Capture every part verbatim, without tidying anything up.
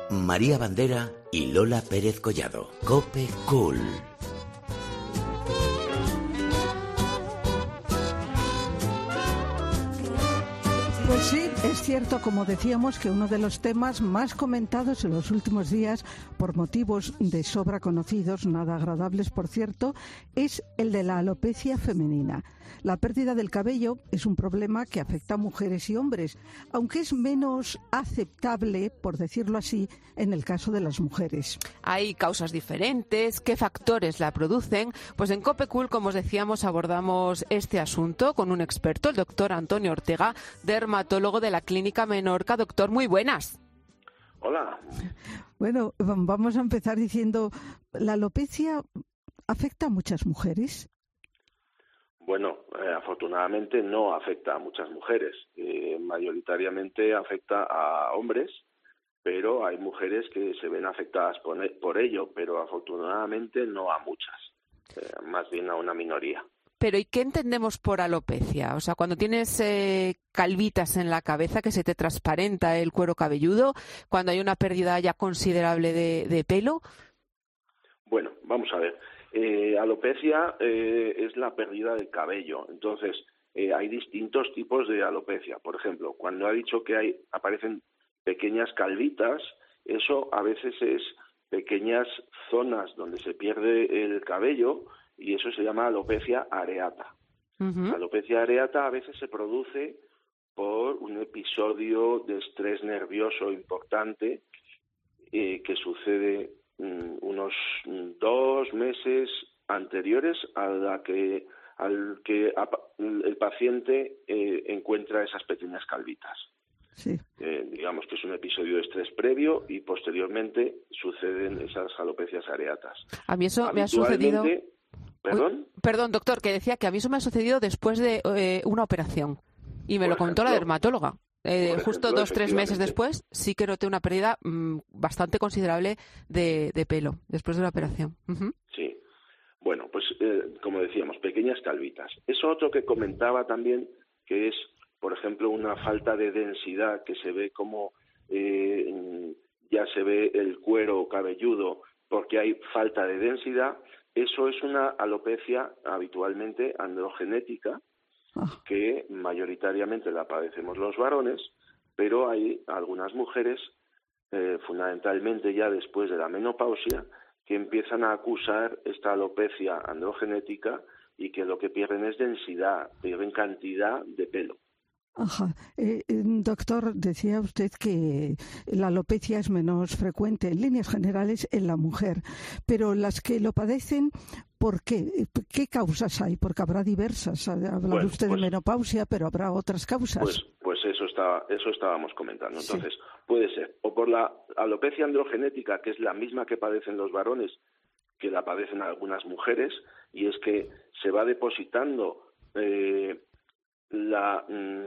María Bandera y Lola Pérez Collado. COPE Cool. Pues sí, es cierto, como decíamos, que uno de los temas más comentados en los últimos días, por motivos de sobra conocidos, nada agradables por cierto, es el de la alopecia femenina. La pérdida del cabello es un problema que afecta a mujeres y hombres, aunque es menos aceptable, por decirlo así, en el caso de las mujeres. Hay causas diferentes, ¿qué factores la producen? Pues en COPE Cool, como os decíamos, abordamos este asunto con un experto, el doctor Antonio Ortega, dermatólogo de la Clínica Menorca. Doctor, muy buenas. Hola. Bueno, vamos a empezar diciendo, ¿la alopecia afecta a muchas mujeres? Bueno, eh, afortunadamente no afecta a muchas mujeres. Eh, mayoritariamente afecta a hombres, pero hay mujeres que se ven afectadas por, por ello, pero afortunadamente no a muchas, eh, más bien a una minoría. Pero ¿y qué entendemos por alopecia? O sea, cuando tienes eh, calvitas en la cabeza, que se te transparenta el cuero cabelludo, cuando hay una pérdida ya considerable de, de pelo. Bueno, vamos a ver. Eh, alopecia eh, es la pérdida del cabello. Entonces, eh, hay distintos tipos de alopecia. Por ejemplo, cuando ha dicho que hay aparecen pequeñas calvitas, eso a veces es pequeñas zonas donde se pierde el cabello, y eso se llama alopecia areata. Uh-huh. La alopecia areata a veces se produce por un episodio de estrés nervioso importante eh, que sucede um, unos dos meses anteriores a la que, al que a, el paciente eh, encuentra esas pequeñas calvitas. Sí. Eh, digamos que es un episodio de estrés previo y posteriormente suceden esas alopecias areatas. A mí eso me ha sucedido... ¿Perdón? Uy, perdón, doctor, que decía que a mí eso me ha sucedido después de eh, una operación y me por lo contó ejemplo, la dermatóloga. Eh, por justo ejemplo, dos, tres meses después sí que noté una pérdida mmm, bastante considerable de, de pelo después de la operación. Uh-huh. Sí. Bueno, pues eh, como decíamos, pequeñas calvitas. Eso otro que comentaba también, que es, por ejemplo, una falta de densidad, que se ve como eh, ya se ve el cuero cabelludo porque hay falta de densidad. Eso es una alopecia habitualmente androgenética, que mayoritariamente la padecemos los varones, pero hay algunas mujeres, eh, fundamentalmente ya después de la menopausia, que empiezan a acusar esta alopecia androgenética y que lo que pierden es densidad, pierden cantidad de pelo. Ajá. Eh, doctor, decía usted que la alopecia es menos frecuente en líneas generales en la mujer, pero las que lo padecen, ¿por qué? ¿Qué causas hay? Porque habrá diversas. Ha hablado bueno, usted pues, de menopausia, pero habrá otras causas. Pues, pues eso está, eso estábamos comentando. Entonces, sí. Puede ser o por la alopecia androgenética, que es la misma que padecen los varones, que la padecen algunas mujeres, y es que se va depositando eh, La,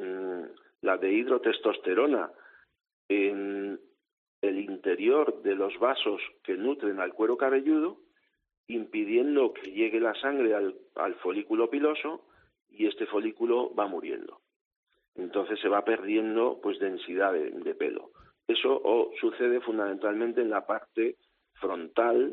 la dehidrotestosterona en el interior de los vasos que nutren al cuero cabelludo, impidiendo que llegue la sangre al, al folículo piloso, y este folículo va muriendo. Entonces se va perdiendo pues densidad de, de pelo. Eso o, sucede fundamentalmente en la parte frontal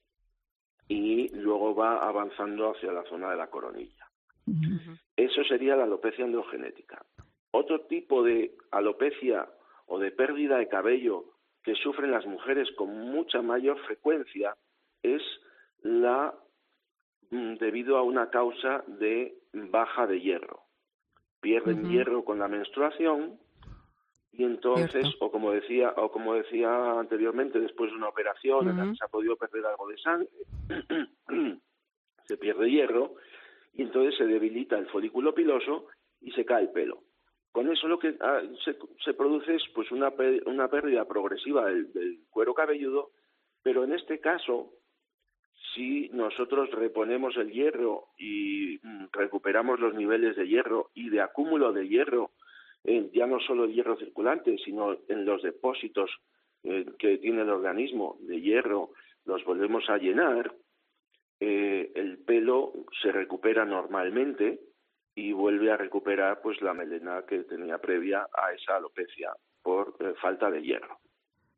y luego va avanzando hacia la zona de la coronilla. Uh-huh. Eso sería la alopecia androgenética. Otro tipo de alopecia o de pérdida de cabello que sufren las mujeres con mucha mayor frecuencia es la debido a una causa de baja de hierro. Pierden uh-huh. hierro con la menstruación y entonces, Cierto. o como decía o como decía anteriormente, después de una operación uh-huh. en la que se ha podido perder algo de sangre, se pierde hierro, y entonces se debilita el folículo piloso y se cae el pelo. Con eso lo que ah, se, se produce es pues una, una pérdida progresiva del, del cuero cabelludo, pero en este caso, si nosotros reponemos el hierro y mm, recuperamos los niveles de hierro y de acúmulo de hierro, eh, ya no solo el hierro circulante, sino en los depósitos eh, que tiene el organismo de hierro, los volvemos a llenar, Eh, el pelo se recupera normalmente y vuelve a recuperar pues la melena que tenía previa a esa alopecia por eh, falta de hierro.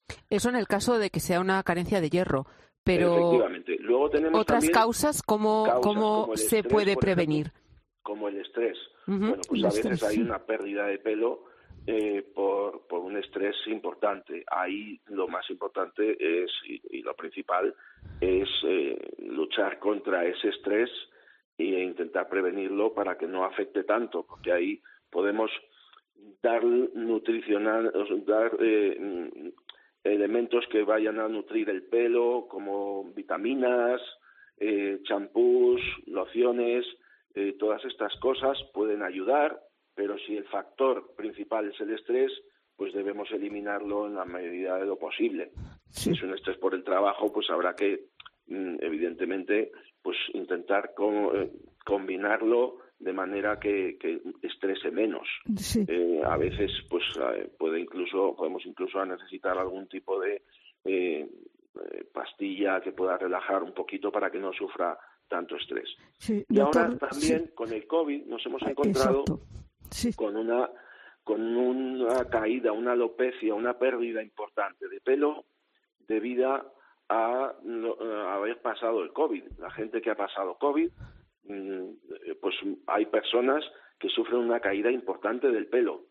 Eso en el caso de que sea una carencia de hierro, pero efectivamente. Luego tenemos otras causas, ¿cómo, causas cómo como el se estrés, puede por prevenir? Ejemplo, como el estrés. Uh-huh. Bueno, pues el a estrés, veces hay sí. una pérdida de pelo eh, por, por un estrés importante. Ahí lo más importante es, y, y lo principal, es eh, luchar contra ese estrés e intentar prevenirlo para que no afecte tanto, porque ahí podemos dar nutricional, dar eh, elementos que vayan a nutrir el pelo, como vitaminas, eh, champús, lociones, eh, todas estas cosas pueden ayudar, pero si el factor principal es el estrés, pues debemos eliminarlo en la medida de lo posible. Sí. Si es un estrés por el trabajo, pues habrá que, evidentemente, pues intentar co- eh, combinarlo de manera que, que estrese menos. Sí. Eh, a veces, pues eh, puede incluso podemos incluso necesitar algún tipo de eh, eh, pastilla que pueda relajar un poquito para que no sufra tanto estrés. Sí, Y doctor, ahora también sí. con el COVID nos hemos Ah, encontrado exacto. Sí. con una con una caída, una alopecia, una pérdida importante de pelo debida a, a haber pasado el COVID. La gente que ha pasado COVID, pues hay personas que sufren una caída importante del pelo.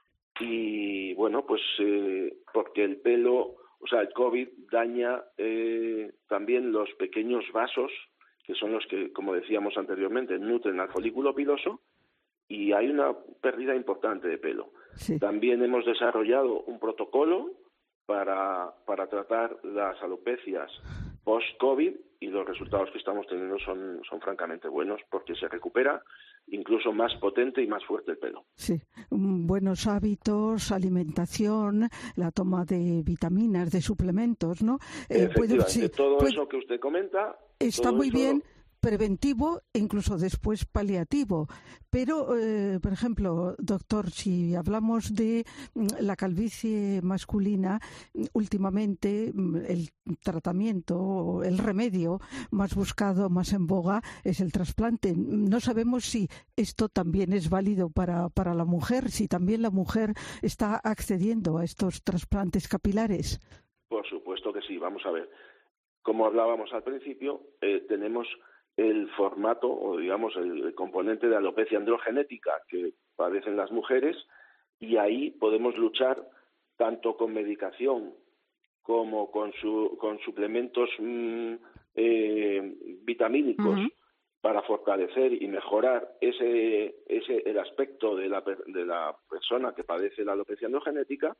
Y bueno, pues eh, porque el pelo, o sea, el COVID daña eh, también los pequeños vasos, que son los que, como decíamos anteriormente, nutren al folículo piloso, y hay una pérdida importante de pelo. Sí. También hemos desarrollado un protocolo para, para tratar las alopecias post-COVID, y los resultados que estamos teniendo son, son francamente buenos, porque se recupera incluso más potente y más fuerte el pelo. Sí, buenos hábitos, alimentación, la toma de vitaminas, de suplementos, ¿no? Eh, Efectivamente, puede, sí, todo puede, eso que usted comenta está todo muy eso bien. Lo... preventivo e incluso después paliativo. Pero, eh, por ejemplo, doctor, si hablamos de la calvicie masculina, últimamente el tratamiento, el remedio más buscado, más en boga, es el trasplante. No sabemos si esto también es válido para, para la mujer, si también la mujer está accediendo a estos trasplantes capilares. Por supuesto que sí. Vamos a ver. Como hablábamos al principio, eh, tenemos el formato o digamos el, el componente de alopecia androgenética que padecen las mujeres, y ahí podemos luchar tanto con medicación como con su, con suplementos mmm, eh, vitamínicos uh-huh. para fortalecer y mejorar ese ese el aspecto de la de la persona que padece la alopecia androgenética.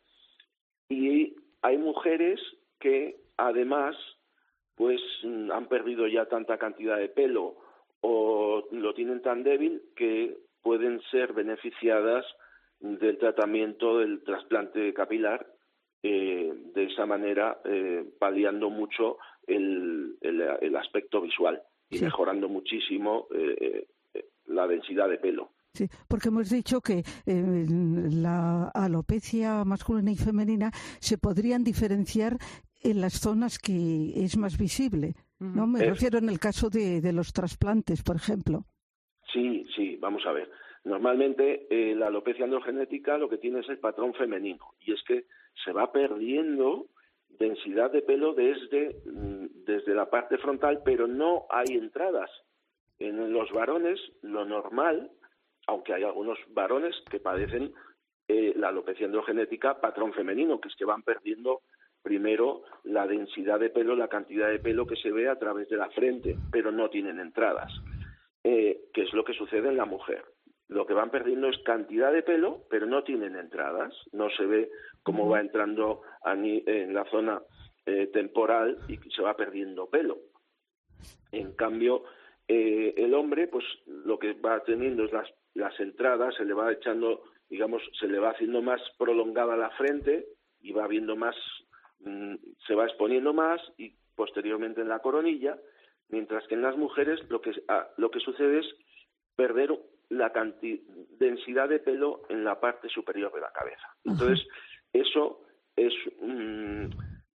Y hay mujeres que además pues han perdido ya tanta cantidad de pelo o lo tienen tan débil que pueden ser beneficiadas del tratamiento del trasplante capilar, eh, de esa manera eh, paliando mucho el, el, el aspecto visual y sí. mejorando muchísimo eh, eh, la densidad de pelo. Sí, porque hemos dicho que eh, la alopecia masculina y femenina se podrían diferenciar en las zonas que es más visible, ¿no? Me es, refiero en el caso de, de los trasplantes, por ejemplo. Sí, sí, vamos a ver. Normalmente eh, la alopecia androgenética lo que tiene es el patrón femenino, y es que se va perdiendo densidad de pelo desde, desde la parte frontal, pero no hay entradas. En los varones, lo normal, aunque hay algunos varones que padecen eh, la alopecia androgenética patrón femenino, que es que van perdiendo primero la densidad de pelo, la cantidad de pelo que se ve a través de la frente, pero no tienen entradas, eh, que es lo que sucede en la mujer. Lo que van perdiendo es cantidad de pelo, pero no tienen entradas, no se ve cómo va entrando a ni, en la zona eh, temporal y se va perdiendo pelo. En cambio, eh, el hombre, pues lo que va teniendo es las, las entradas, se le va echando, digamos, se le va haciendo más prolongada la frente y va viendo más, se va exponiendo más, y posteriormente en la coronilla, mientras que en las mujeres lo que ah, lo que sucede es perder la cantidad, densidad de pelo en la parte superior de la cabeza. Entonces, eso es um,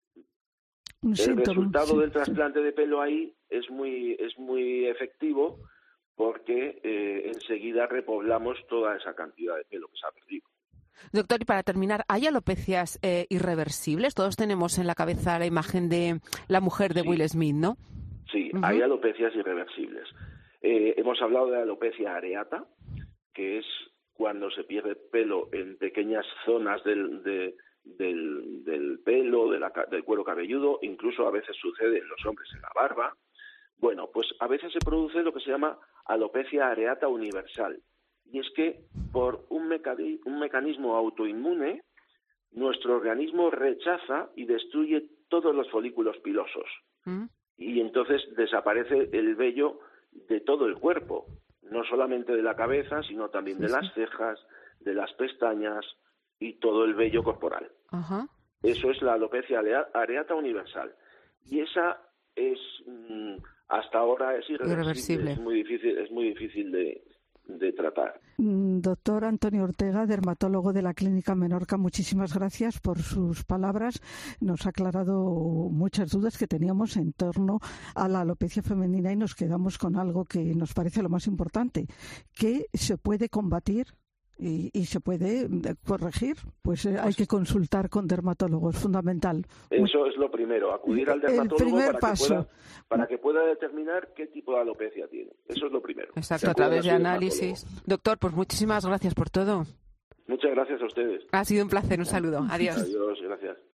un el síntoma, resultado sí, del trasplante sí. de pelo ahí es muy es muy efectivo, porque eh, enseguida repoblamos toda esa cantidad de pelo que se ha perdido. Doctor, y para terminar, ¿hay alopecias eh, irreversibles? Todos tenemos en la cabeza la imagen de la mujer de Sí. Will Smith, ¿no? Sí, Uh-huh. hay alopecias irreversibles. Eh, hemos hablado de alopecia areata, que es cuando se pierde pelo en pequeñas zonas del, de, del, del pelo, de la, del cuero cabelludo, incluso a veces sucede en los hombres en la barba. Bueno, pues a veces se produce lo que se llama alopecia areata universal, y es que por un, mecani- un mecanismo autoinmune, nuestro organismo rechaza y destruye todos los folículos pilosos, ¿Mm? y entonces desaparece el vello de todo el cuerpo, no solamente de la cabeza, sino también Sí, de sí. las cejas, de las pestañas y todo el vello corporal. Ajá. Eso es la alopecia alea- areata universal. Y esa es, mm, hasta ahora es irreversible, Irreversible. es muy difícil, es muy difícil de, de tratar. Mm, Doctor Antonio Ortega, dermatólogo de la Clínica Menorca, muchísimas gracias por sus palabras. Nos ha aclarado muchas dudas que teníamos en torno a la alopecia femenina y nos quedamos con algo que nos parece lo más importante, que se puede combatir y, y se puede eh, corregir. Pues eh, hay que consultar con dermatólogos, es fundamental. Eso es lo primero, acudir al El dermatólogo primer para, paso. Que pueda, para que pueda determinar qué tipo de alopecia tiene. Eso es lo primero. Exacto, Que a través de acudan a su análisis. dermatólogo. Doctor, pues muchísimas gracias por todo. Muchas gracias a ustedes. Ha sido un placer, un saludo. Adiós. Adiós, gracias.